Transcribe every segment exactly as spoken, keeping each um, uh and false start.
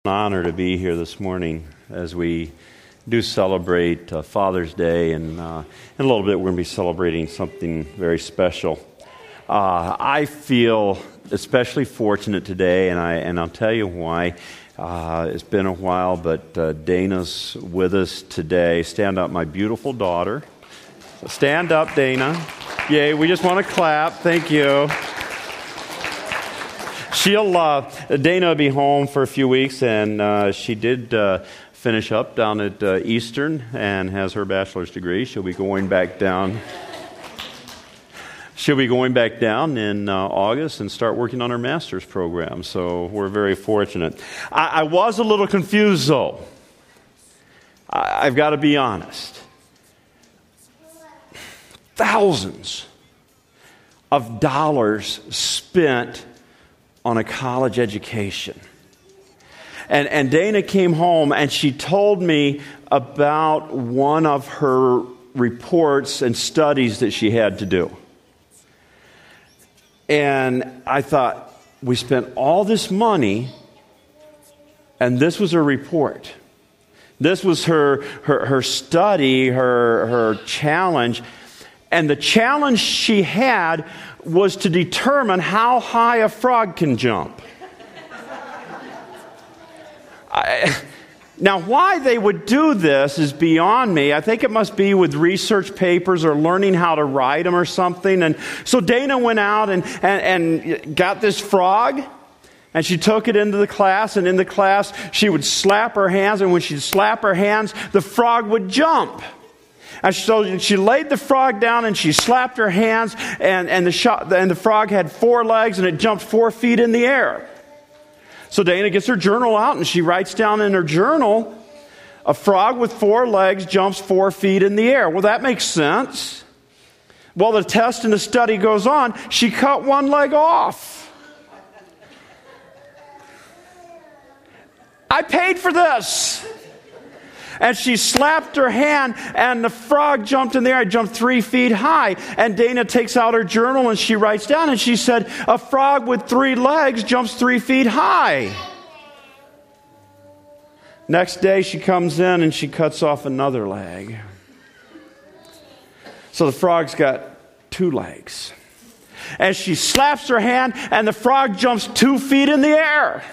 An honor to be here this morning as we do celebrate uh, Father's Day, and uh, in a little bit we're going to be celebrating something very special. Uh, I feel especially fortunate today, and I and I'll tell you why. Uh, it's been a while, but uh, Dana's with us today. Stand up, my beautiful daughter. Stand up, Dana. Yay! We just want to clap. Thank you. She'll, uh, Dana will be home for a few weeks, and uh, she did uh, finish up down at uh, Eastern and has her bachelor's degree. She'll be going back down. She'll be going back down in uh, August and start working on her master's program. So we're very fortunate. I, I was a little confused, though. I, I've got to be honest. Thousands of dollars spent on a college education. And, and Dana came home and she told me about one of her reports and studies that she had to do. And I thought, we spent all this money and this was her report. This was her, her, her study, her, her challenge. And the challenge she had was to determine how high a frog can jump. I, now, why they would do this is beyond me. I think it must be with research papers or learning how to write them or something. And so Dana went out and, and, and got this frog, and she took it into the class, and in the class she would slap her hands, and when she'd slap her hands, the frog would jump. And so she laid the frog down and she slapped her hands, and, and, the shot, and the frog had four legs and it jumped four feet in the air. So Dana gets her journal out and she writes down in her journal, a frog with four legs jumps four feet in the air. Well, that makes sense. Well, the test and the study goes on. She cut one leg off. I paid for this. And she slapped her hand, and the frog jumped in the air. It jumped three feet high. And Dana takes out her journal, and she writes down, and she said, a frog with three legs jumps three feet high. Next day, she comes in, and she cuts off another leg. So the frog's got two legs. And she slaps her hand, and the frog jumps two feet in the air.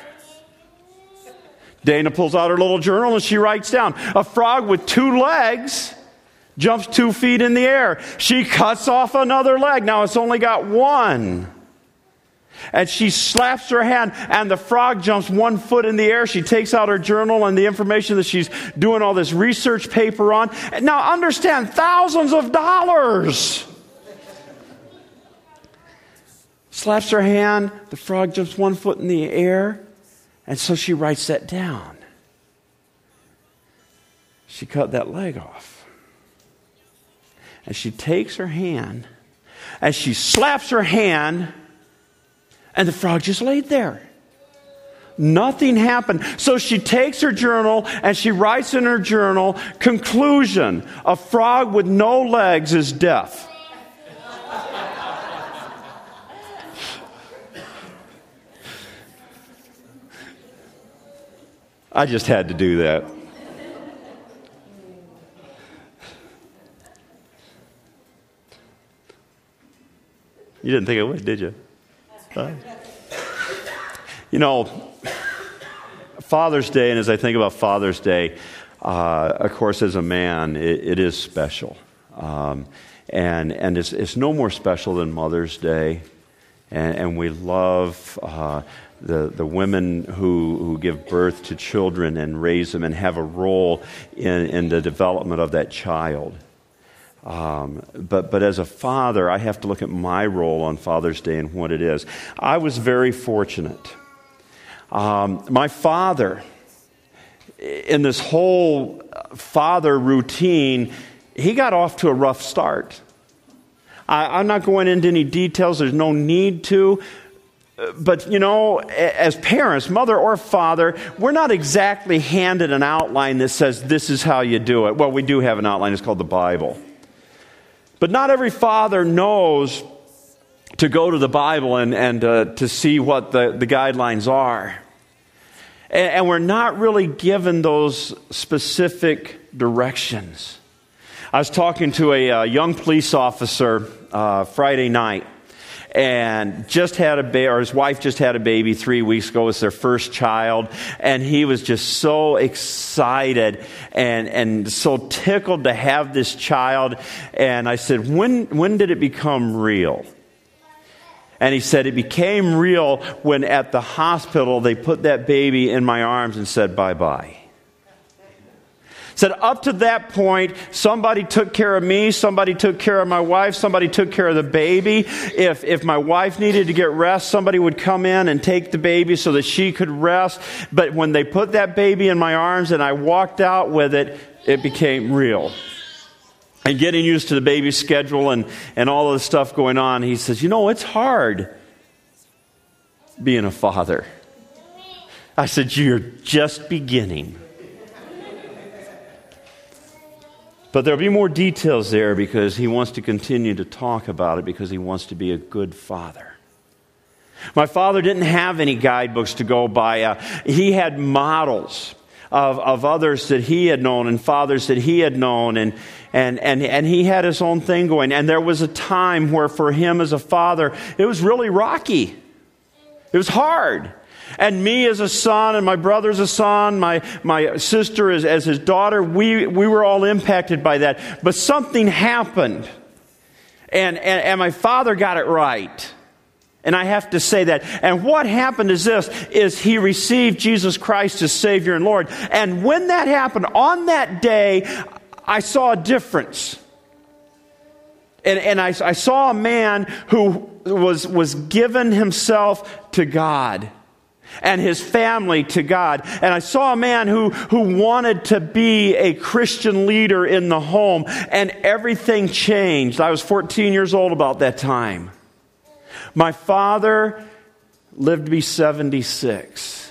Dana pulls out her little journal and she writes down, a frog with two legs jumps two feet in the air. She cuts off another leg. Now it's only got one. And she slaps her hand and the frog jumps one foot in the air. She takes out her journal and the information that she's doing all this research paper on. And now understand, thousands of dollars. Slaps her hand, the frog jumps one foot in the air. And so she writes that down. She cut that leg off. And she takes her hand, and she slaps her hand, and the frog just laid there. Nothing happened. So she takes her journal, and she writes in her journal, conclusion, a frog with no legs is deaf. I just had to do that. You didn't think I would, did you? Huh? You know, Father's Day, and as I think about Father's Day, uh, of course, as a man, it, it is special. Um, and and it's, it's no more special than Mother's Day. And, and we love Uh, The, the women who, who give birth to children and raise them and have a role in, in the development of that child. Um, but, but as a father, I have to look at my role on Father's Day and what it is. I was very fortunate. Um, my father, in this whole father routine, he got off to a rough start. I, I'm not going into any details. There's no need to. But, you know, as parents, mother or father, we're not exactly handed an outline that says this is how you do it. Well, we do have an outline. It's called the Bible. But not every father knows to go to the Bible and, and uh, to see what the, the guidelines are. And, and we're not really given those specific directions. I was talking to a, a young police officer uh, Friday night, and just had a baby, or his wife just had a baby three weeks ago. It was their first child, and he was just so excited and and so tickled to have this child. And I said, when when did it become real? And he said, it became real when at the hospital they put that baby in my arms and said bye-bye. Said up to that point, somebody took care of me, somebody took care of my wife, somebody took care of the baby. If if my wife needed to get rest, somebody would come in and take the baby so that she could rest. But when they put that baby in my arms and I walked out with it, it became real. And getting used to the baby's schedule and, and all of the stuff going on, he says, you know, it's hard being a father. I said, you're just beginning. But there'll be more details there because he wants to continue to talk about it because he wants to be a good father. My father didn't have any guidebooks to go by. Uh, he had models of, of others that he had known and fathers that he had known, and, and, and, and he had his own thing going. And there was a time where for him as a father, it was really rocky. It was hard. And me as a son, and my brother as a son, my, my sister as, as his daughter, we, we were all impacted by that. But something happened. And, and, and my father got it right. And I have to say that. And what happened is this, is he received Jesus Christ as Savior and Lord. And when that happened, on that day, I saw a difference. And, and I, I saw a man who was, was given himself to God and his family to God. And I saw a man who, who wanted to be a Christian leader in the home. And everything changed. I was fourteen years old about that time. My father lived to be seventy-six.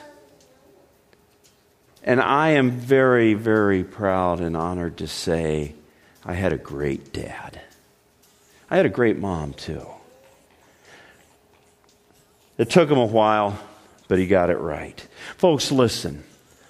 And I am very, very proud and honored to say I had a great dad. I had a great mom, too. It took him a while, but he got it right. Folks, listen.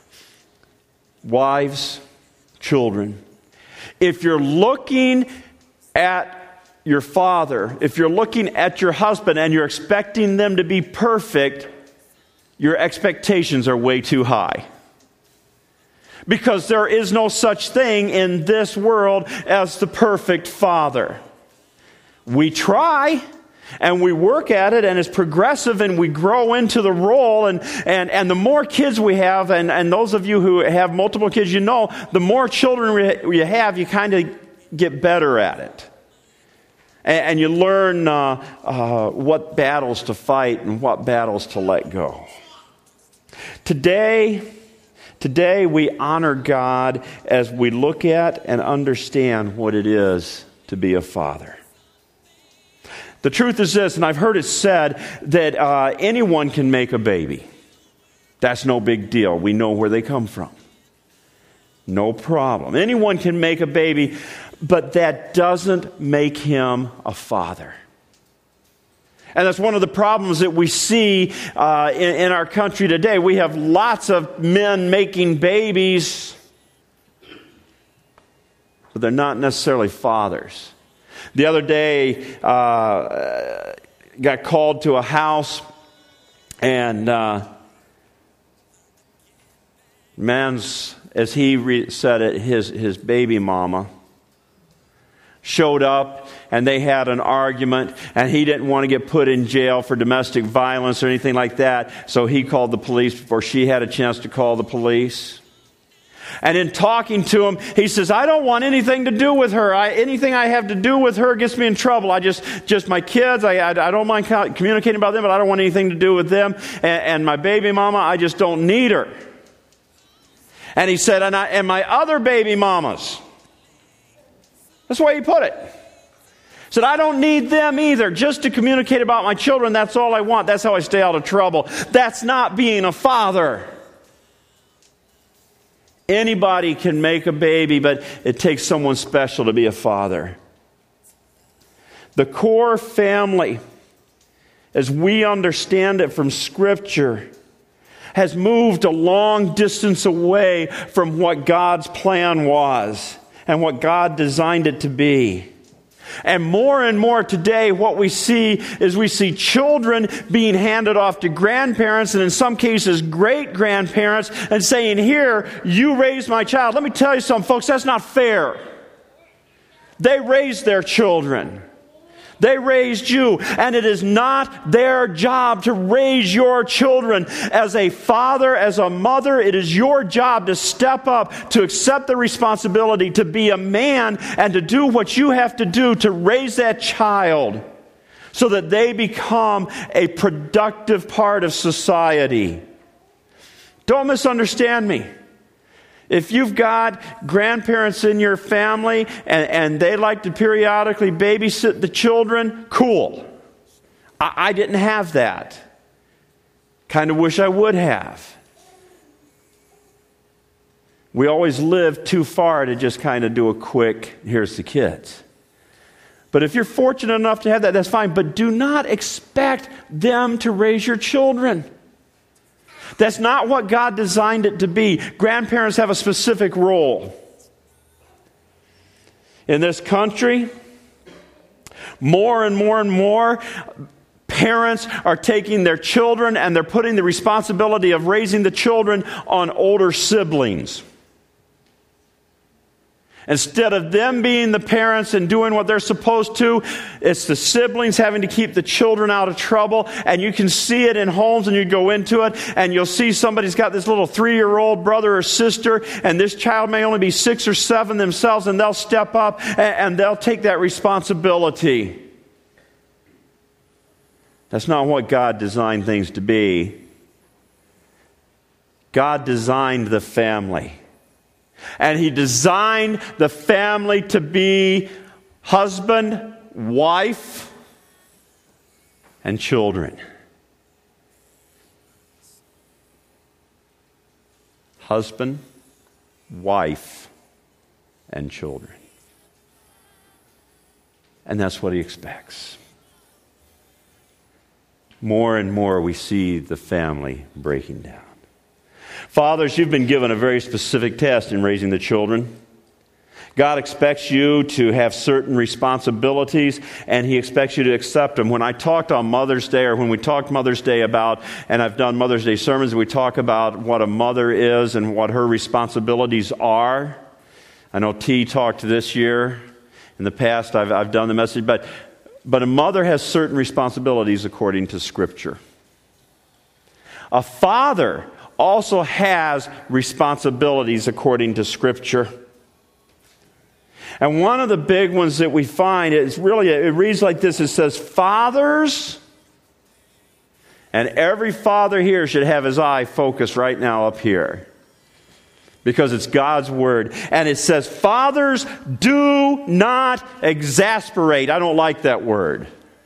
Wives, children, if you're looking at your father, if you're looking at your husband and you're expecting them to be perfect, your expectations are way too high. Because there is no such thing in this world as the perfect father. We try, and we work at it, and it's progressive, and we grow into the role, and, and, and the more kids we have, and, and those of you who have multiple kids, you know, the more children you have, you kind of get better at it. And, and you learn uh, uh, what battles to fight and what battles to let go. Today, today we honor God as we look at and understand what it is to be a father. The truth is this, and I've heard it said, that uh, anyone can make a baby. That's no big deal. We know where they come from. No problem. Anyone can make a baby, but that doesn't make him a father. And that's one of the problems that we see uh, in, in our country today. We have lots of men making babies, but they're not necessarily fathers. The other day, uh, got called to a house, and uh, man's, as he re- said it, his his baby mama showed up, and they had an argument, and he didn't want to get put in jail for domestic violence or anything like that, so he called the police before she had a chance to call the police. And in talking to him, he says, I don't want anything to do with her. I, anything I have to do with her gets me in trouble. I just, just my kids, I, I, I don't mind communicating about them, but I don't want anything to do with them. And, and my baby mama, I just don't need her. And he said, and, I, and my other baby mamas. That's the way he put it. He said, I don't need them either. Just to communicate about my children, that's all I want. That's how I stay out of trouble. That's not being a father. Anybody can make a baby, but it takes someone special to be a father. The core family, as we understand it from Scripture, has moved a long distance away from what God's plan was and what God designed it to be. And more and more today, what we see is we see children being handed off to grandparents, and in some cases, great-grandparents, and saying, here, you raised my child. Let me tell you something, folks, that's not fair. They raised their children. They raised you, and it is not their job to raise your children. As a father, as a mother, it is your job to step up, to accept the responsibility, to be a man, and to do what you have to do to raise that child so that they become a productive part of society. Don't misunderstand me. If you've got grandparents in your family and, and they like to periodically babysit the children, cool. I, I didn't have that. Kind of wish I would have. We always lived too far to just kind of do a quick, here's the kids. But if you're fortunate enough to have that, that's fine. But do not expect them to raise your children. That's not what God designed it to be. Grandparents have a specific role. In this country, more and more and more parents are taking their children and they're putting the responsibility of raising the children on older siblings. Instead of them being the parents and doing what they're supposed to, it's the siblings having to keep the children out of trouble. And you can see it in homes, and you go into it, and you'll see somebody's got this little three-year-old brother or sister, and this child may only be six or seven themselves, and they'll step up and, and they'll take that responsibility. That's not what God designed things to be. God designed the family. And He designed the family to be husband, wife, and children. Husband, wife, and children. And that's what He expects. More and more we see the family breaking down. Fathers, you've been given a very specific test in raising the children. God expects you to have certain responsibilities, and He expects you to accept them. When I talked on Mother's Day, or when we talked Mother's Day about, and I've done Mother's Day sermons, we talk about what a mother is and what her responsibilities are. I know T talked this year. In the past, I've, I've done the message, but, but a mother has certain responsibilities according to Scripture. A father also has responsibilities according to Scripture. And one of the big ones that we find is really, it reads like this. It says, fathers, and every father here should have his eye focused right now up here, because it's God's Word. And it says, fathers, do not exasperate. I don't like that word.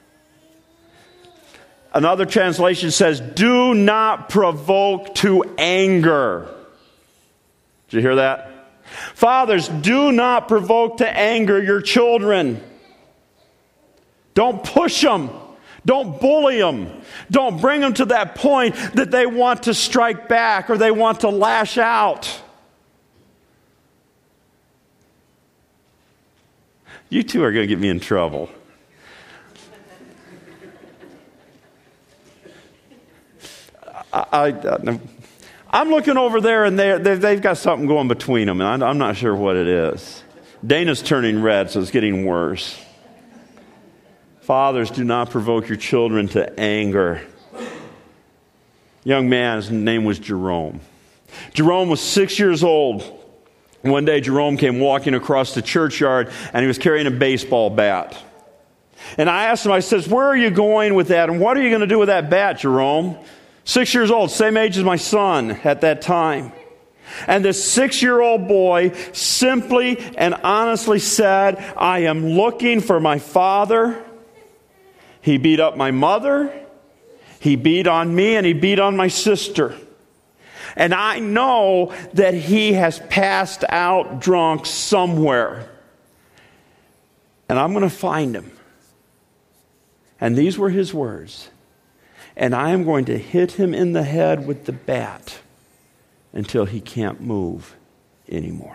Another translation says, do not provoke to anger. Did you hear that? Fathers, do not provoke to anger your children. Don't push them. Don't bully them. Don't bring them to that point that they want to strike back or they want to lash out. You two are going to get me in trouble. I, I, I'm looking over there, and they, they've got something going between them, and I'm not sure what it is. Dana's turning red, so it's getting worse. Fathers, do not provoke your children to anger. Young man, his name was Jerome. Jerome was six years old. One day, Jerome came walking across the churchyard, and he was carrying a baseball bat. And I asked him, I says, where are you going with that, and what are you going to do with that bat, Jerome? Six years old, same age as my son at that time. And this six-year-old boy simply and honestly said, I am looking for my father. He beat up my mother. He beat on me, and he beat on my sister. And I know that he has passed out drunk somewhere. And I'm going to find him. And these were his words. and I am going to hit him in the head with the bat until he can't move anymore.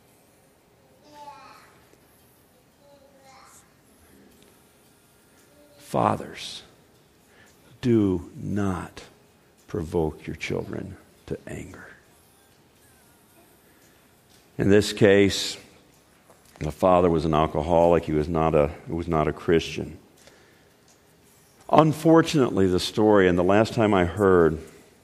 Fathers, do not provoke your children to anger. In this case, the father was an alcoholic. He was not a, he was not a Christian. Unfortunately, the story, and the last time I heard,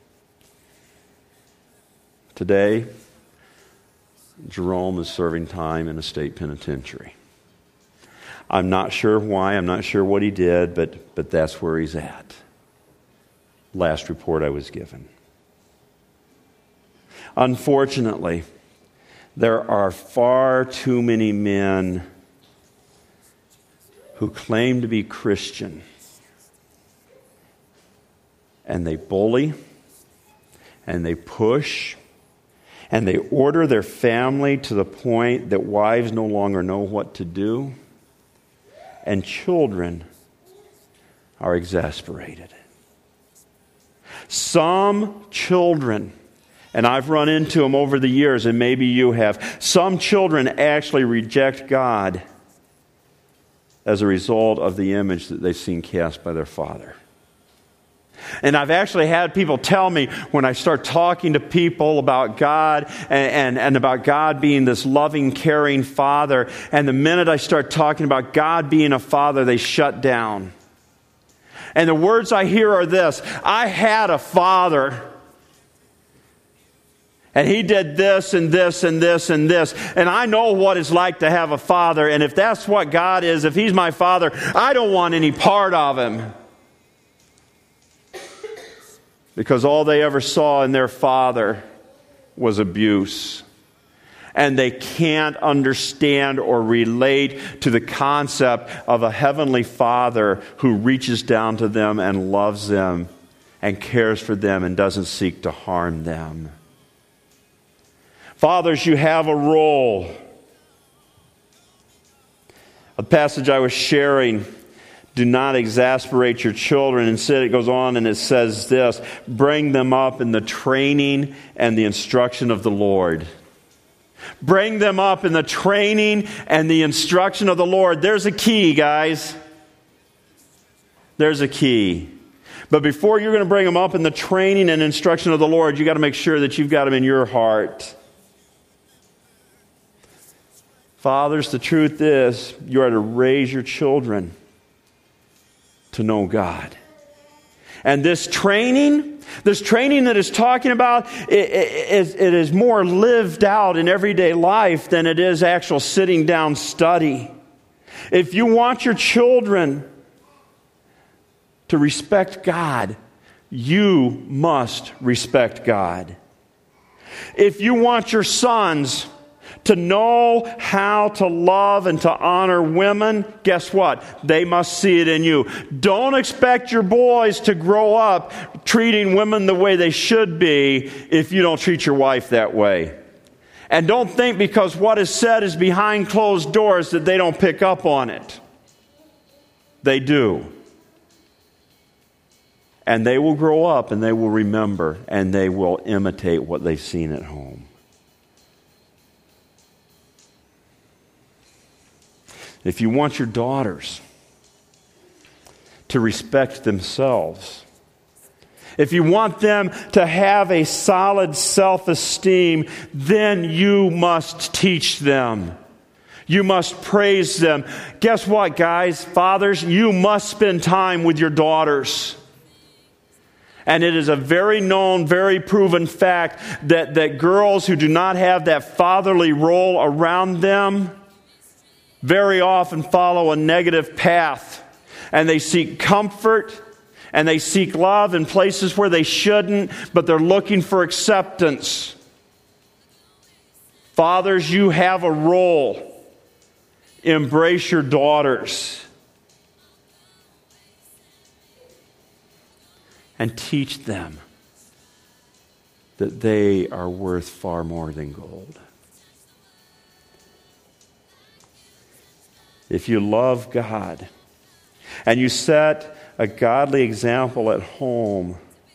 today, Jerome is serving time in a state penitentiary. I'm not sure why, I'm not sure what he did, but, but that's where he's at. Last report I was given. Unfortunately, there are far too many men who claim to be Christian, and they bully, and they push, and they order their family to the point that wives no longer know what to do, and children are exasperated. Some children, and I've run into them over the years, and maybe you have, some children actually reject God as a result of the image that they've seen cast by their father. And I've actually had people tell me when I start talking to people about God and, and, and about God being this loving, caring Father, and the minute I start talking about God being a Father, they shut down. And the words I hear are this: I had a father, and he did this and this and this and this, and I know what it's like to have a father, and if that's what God is, if he's my father, I don't want any part of him. Because all they ever saw in their father was abuse. And they can't understand or relate to the concept of a heavenly Father who reaches down to them and loves them and cares for them and doesn't seek to harm them. Fathers, you have a role. A passage I was sharing, do not exasperate your children. Instead, it goes on and it says this: bring them up in the training and the instruction of the Lord. Bring them up in the training and the instruction of the Lord. There's a key, guys. There's a key. But before you're going to bring them up in the training and instruction of the Lord, you've got to make sure that you've got them in your heart. Fathers, the truth is, you are to raise your children to know God. And this training, this training that is talking about, it, it, it is more lived out in everyday life than it is actual sitting down study. If you want your children to respect God, you must respect God. If you want your sons to know how to love and to honor women, guess what? They must see it in you. Don't expect your boys to grow up treating women the way they should be if you don't treat your wife that way. And don't think because what is said is behind closed doors that they don't pick up on it. They do. And they will grow up and they will remember and they will imitate what they've seen at home. If you want your daughters to respect themselves, if you want them to have a solid self-esteem, then you must teach them. You must praise them. Guess what, guys? Fathers, you must spend time with your daughters. And it is a very known, very proven fact that, that girls who do not have that fatherly role around them very often follow a negative path, and they seek comfort and they seek love in places where they shouldn't, but they're looking for acceptance. Fathers, you have a role. Embrace your daughters and teach them that they are worth far more than gold. If you love God, and you set a godly example at home,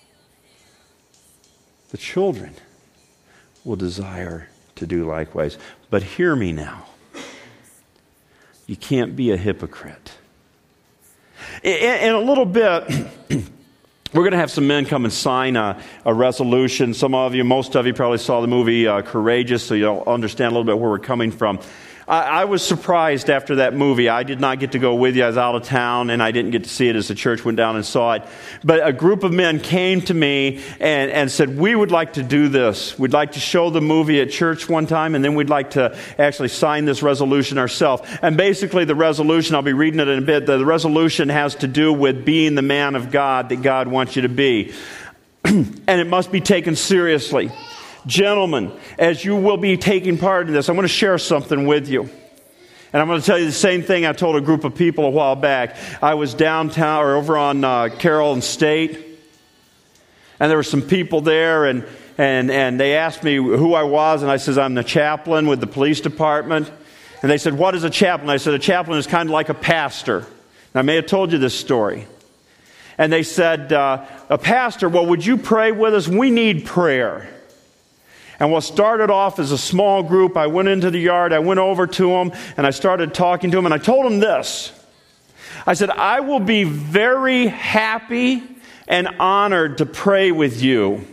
the children will desire to do likewise. But hear me now. You can't be a hypocrite. In, in a little bit, we're going to have some men come and sign a, a resolution. Some of you, most of you probably saw the movie uh, Courageous, so you'll understand a little bit where we're coming from. I, I was surprised after that movie. I did not get to go with you. I was out of town, and I didn't get to see it as the church went down and saw it. But a group of men came to me and, and said, we would like to do this. We'd like to show the movie at church one time, and then we'd like to actually sign this resolution ourselves. And basically the resolution, I'll be reading it in a bit, the resolution has to do with being the man of God that God wants you to be. And it must be taken seriously. Gentlemen, as you will be taking part in this, I'm going to share something with you. And I'm going to tell you the same thing I told a group of people a while back. I was downtown or over on uh, Carroll and State, and there were some people there, and, and, and they asked me who I was, and I said, I'm the chaplain with the police department. And they said, what is a chaplain? I said, a chaplain is kind of like a pastor. And I may have told you this story. And they said, uh, a pastor, well, would you pray with us? We need prayer. And what started off as a small group, I went into the yard, I went over to them, and I started talking to them, and I told them this. I said, I will be very happy and honored to pray with you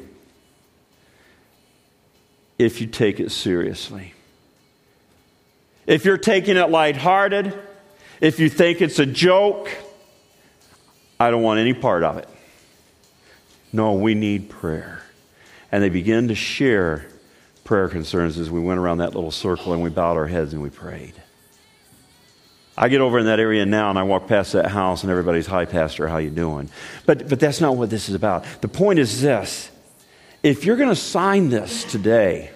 if you take it seriously. If you're taking it lighthearted, if you think it's a joke, I don't want any part of it. No, we need prayer. And they began to share prayer concerns as we went around that little circle and we bowed our heads and we prayed. I get over in that area now and I walk past that house and everybody's, hi, Pastor, how you doing? But, but that's not what this is about. The point is this. If you're going to sign this today,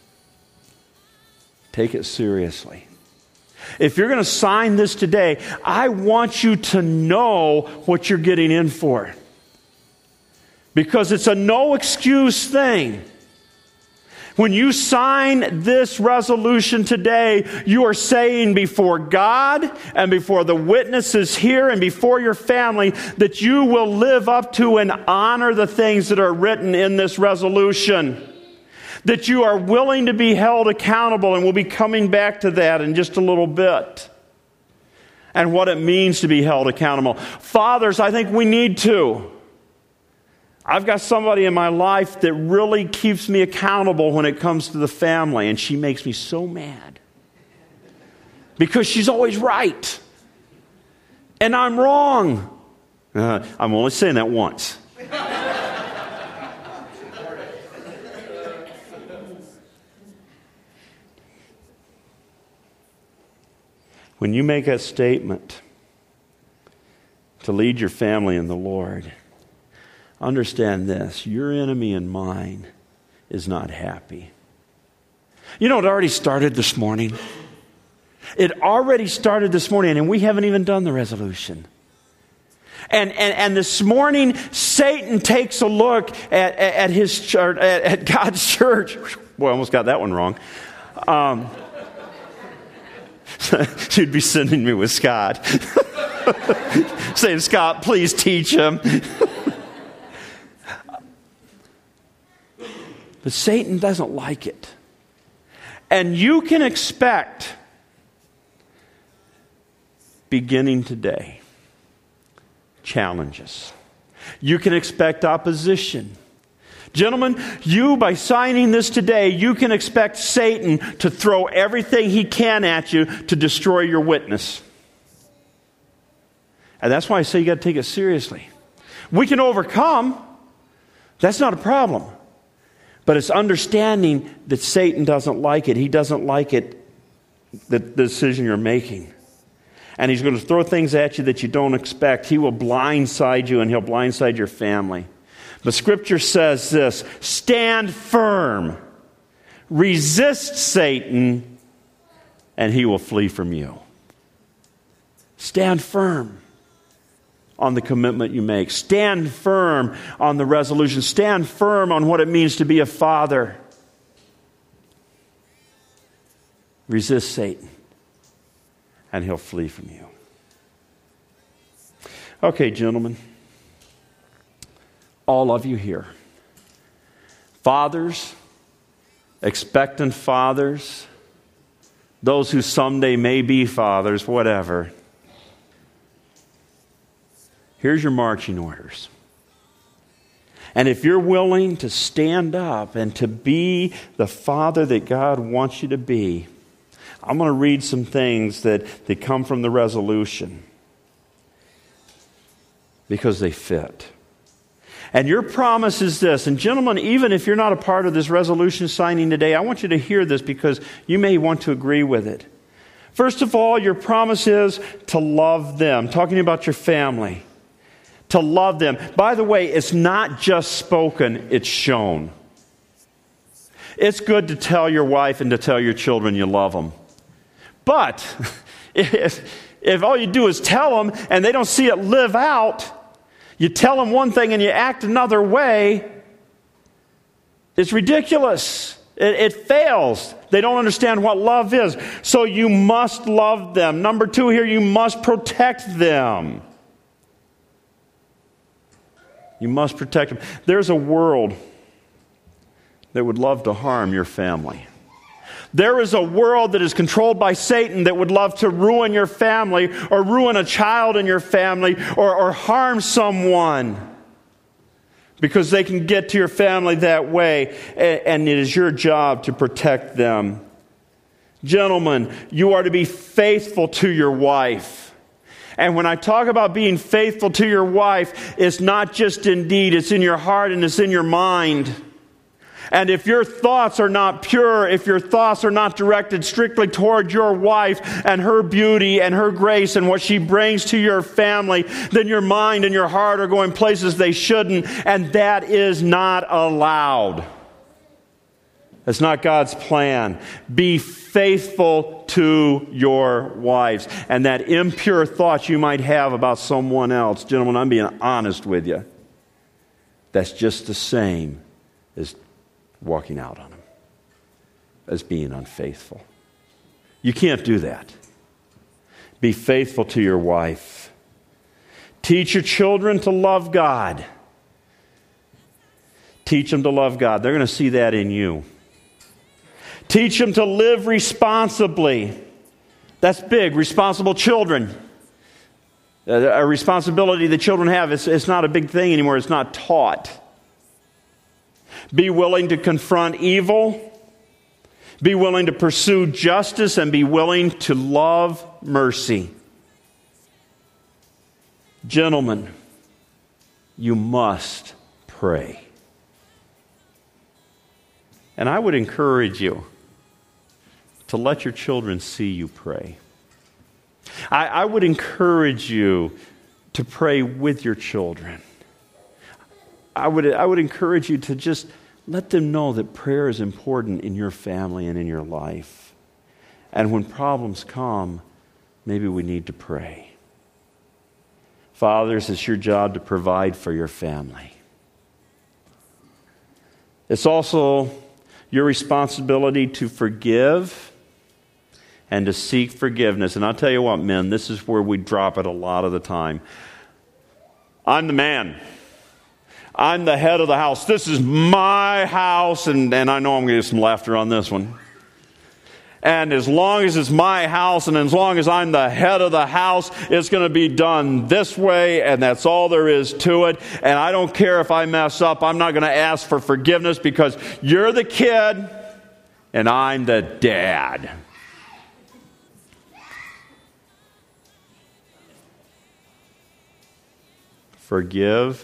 take it seriously. If you're going to sign this today, I want you to know what you're getting in for. Because it's a no excuse thing. When you sign this resolution today, you are saying before God and before the witnesses here and before your family that you will live up to and honor the things that are written in this resolution. That you are willing to be held accountable, and we'll be coming back to that in just a little bit. And what it means to be held accountable. Fathers, I think we need to. I've got somebody in my life that really keeps me accountable when it comes to the family, and she makes me so mad. Because she's always right. And I'm wrong. Uh, I'm only saying that once. When you make that statement to lead your family in the Lord, understand this, your enemy and mine is not happy. You know, it already started this morning. It already started this morning, and we haven't even done the resolution. And and, and this morning, Satan takes a look at, at, at his church, at, at God's church. Boy, I almost got that one wrong. Um, She'd be sending me with Scott. Saying, Scott, please teach him. But Satan doesn't like it. And you can expect, beginning today, challenges. You can expect opposition. Gentlemen, you, by signing this today, you can expect Satan to throw everything he can at you to destroy your witness. And that's why I say you got to take it seriously. We can overcome. That's not a problem. But it's understanding that Satan doesn't like it. He doesn't like it, the, the decision you're making. And he's going to throw things at you that you don't expect. He will blindside you, and he'll blindside your family. But Scripture says this, stand firm, resist Satan, and he will flee from you. Stand firm on the commitment you make. Stand firm on the resolution. Stand firm on what it means to be a father. Resist Satan, and he'll flee from you. Okay, gentlemen, all of you here, fathers, expectant fathers, those who someday may be fathers, whatever, here's your marching orders. And if you're willing to stand up and to be the father that God wants you to be, I'm going to read some things that, that come from the resolution because they fit. And your promise is this. And gentlemen, even if you're not a part of this resolution signing today, I want you to hear this because you may want to agree with it. First of all, your promise is to love them. Talking about your family. To love them. By the way, it's not just spoken, it's shown. It's good to tell your wife and to tell your children you love them. But if, if all you do is tell them and they don't see it live out, you tell them one thing and you act another way, it's ridiculous. It, it fails. They don't understand what love is. So you must love them. Number two here, you must protect them. You must protect them. There's a world that would love to harm your family. There is a world that is controlled by Satan that would love to ruin your family or ruin a child in your family or, or harm someone because they can get to your family that way, and it is your job to protect them. Gentlemen, you are to be faithful to your wife. And when I talk about being faithful to your wife, it's not just in deed, it's in your heart and it's in your mind. And if your thoughts are not pure, if your thoughts are not directed strictly toward your wife and her beauty and her grace and what she brings to your family, then your mind and your heart are going places they shouldn't, and that is not allowed. That's not God's plan. Be faithful to your wives. And that impure thoughts you might have about someone else, gentlemen, I'm being honest with you, that's just the same as walking out on them, as being unfaithful. You can't do that. Be faithful to your wife. Teach your children to love God. Teach them to love God. They're going to see that in you. Teach them to live responsibly. That's big. Responsible children. A responsibility that children have, it's, it's not a big thing anymore. It's not taught. Be willing to confront evil. Be willing to pursue justice and be willing to love mercy. Gentlemen, you must pray. And I would encourage you to let your children see you pray. I, I would encourage you to pray with your children. I would, I would encourage you to just let them know that prayer is important in your family and in your life. And when problems come, maybe we need to pray. Fathers, it's your job to provide for your family. It's also your responsibility to forgive and to seek forgiveness. And I'll tell you what, men, this is where we drop it a lot of the time. I'm the man. I'm the head of the house. This is my house. And, and I know I'm going to get some laughter on this one. And as long as it's my house and as long as I'm the head of the house, it's going to be done this way, and that's all there is to it. And I don't care if I mess up. I'm not going to ask for forgiveness because you're the kid and I'm the dad. Forgive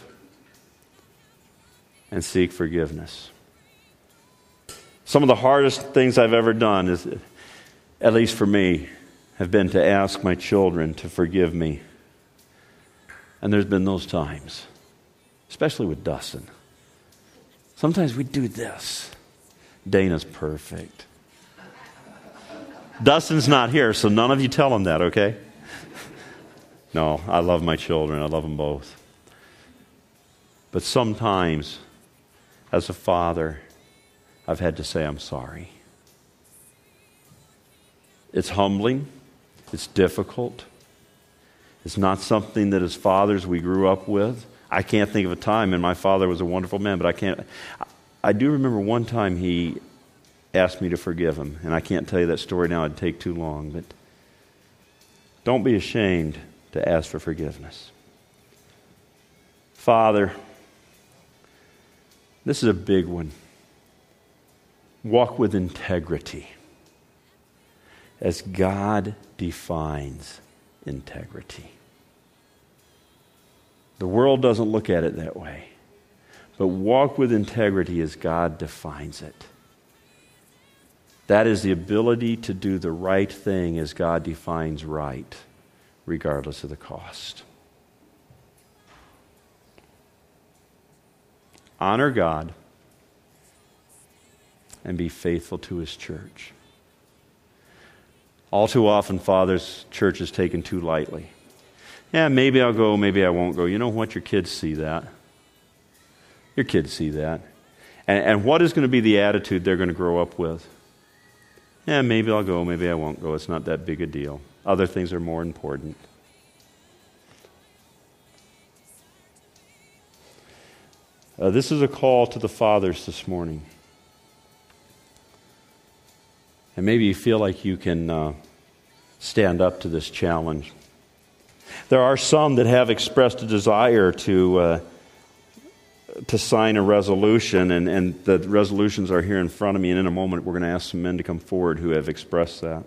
and seek forgiveness. Some of the hardest things I've ever done, is, at least for me, have been to ask my children to forgive me. And there's been those times, especially with Dustin. Sometimes we do this. Dana's perfect. Dustin's not here, so none of you tell him that, okay? No, I love my children. I love them both. But sometimes, as a father, I've had to say I'm sorry. It's humbling. It's difficult. It's not something that as fathers we grew up with. I can't think of a time, and my father was a wonderful man, but I can't. I do remember one time he asked me to forgive him, and I can't tell you that story now. It'd take too long, but don't be ashamed to ask for forgiveness. Father, this is a big one. Walk with integrity as God defines integrity. The world doesn't look at it that way, but walk with integrity as God defines it. That is the ability to do the right thing as God defines right, regardless of the cost. Honor God and be faithful to His church. All too often, fathers, church is taken too lightly. Yeah, maybe I'll go, maybe I won't go. You know what? Your kids see that. Your kids see that. And, and what is going to be the attitude they're going to grow up with? Yeah, maybe I'll go, maybe I won't go. It's not that big a deal. Other things are more important. Uh, this is a call to the fathers this morning. And maybe you feel like you can uh, stand up to this challenge. There are some that have expressed a desire to uh, to sign a resolution, and, and the resolutions are here in front of me, and in a moment we're going to ask some men to come forward who have expressed that.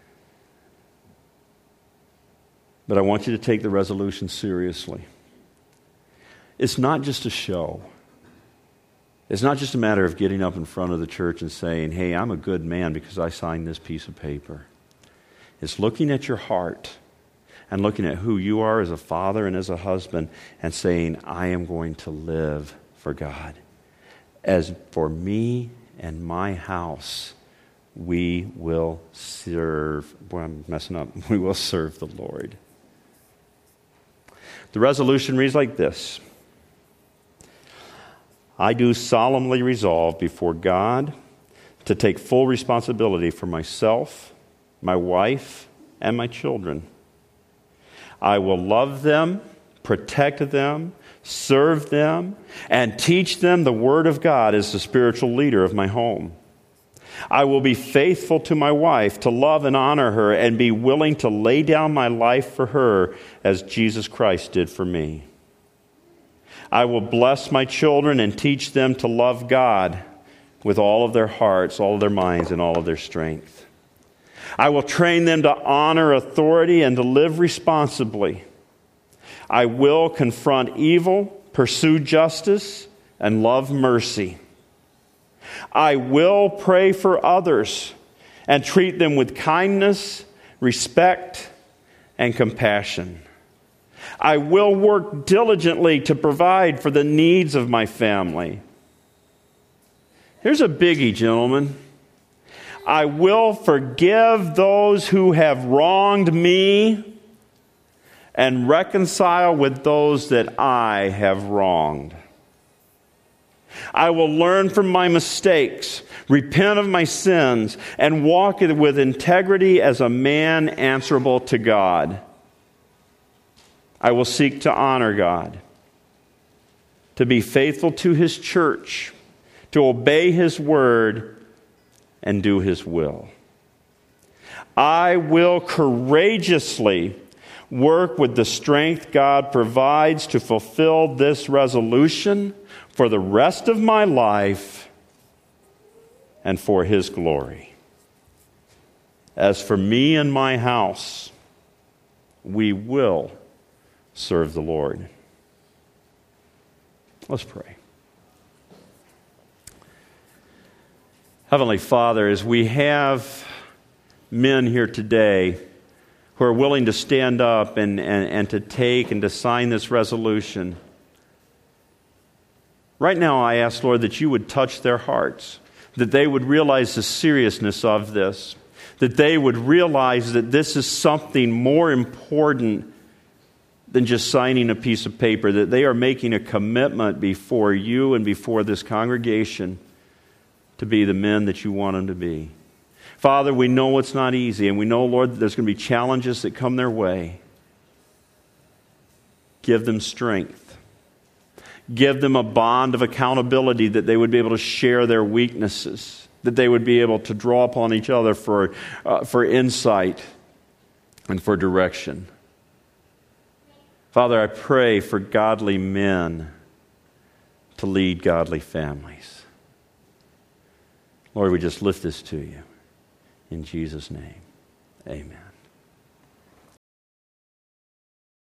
But I want you to take the resolution seriously. It's not just a show. It's not just a matter of getting up in front of the church and saying, hey, I'm a good man because I signed this piece of paper. It's looking at your heart and looking at who you are as a father and as a husband and saying, I am going to live for God. As for me and my house, we will serve. Boy, I'm messing up. We will serve the Lord. The resolution reads like this. I do solemnly resolve before God to take full responsibility for myself, my wife, and my children. I will love them, protect them, serve them, and teach them the Word of God as the spiritual leader of my home. I will be faithful to my wife, to love and honor her, and be willing to lay down my life for her as Jesus Christ did for me. I will bless my children and teach them to love God with all of their hearts, all of their minds, and all of their strength. I will train them to honor authority and to live responsibly. I will confront evil, pursue justice, and love mercy. I will pray for others and treat them with kindness, respect, and compassion. I will work diligently to provide for the needs of my family. Here's a biggie, gentlemen. I will forgive those who have wronged me and reconcile with those that I have wronged. I will learn from my mistakes, repent of my sins, and walk with integrity as a man answerable to God. I will seek to honor God, to be faithful to His church, to obey His word, and do His will. I will courageously work with the strength God provides to fulfill this resolution for the rest of my life and for His glory. As for me and my house, we will serve the Lord. Let's pray. Heavenly Father, as we have men here today who are willing to stand up and, and, and to take and to sign this resolution, right now I ask, Lord, that you would touch their hearts, that they would realize the seriousness of this, that they would realize that this is something more important than just signing a piece of paper, that they are making a commitment before you and before this congregation to be the men that you want them to be. Father, we know it's not easy, and we know, Lord, that there's going to be challenges that come their way. give them strength. Give them a bond of accountability that they would be able to share their weaknesses, that they would be able to draw upon each other for, uh, for insight and for direction. Father, I pray for godly men to lead godly families. Lord, we just lift this to you. In Jesus' name, amen.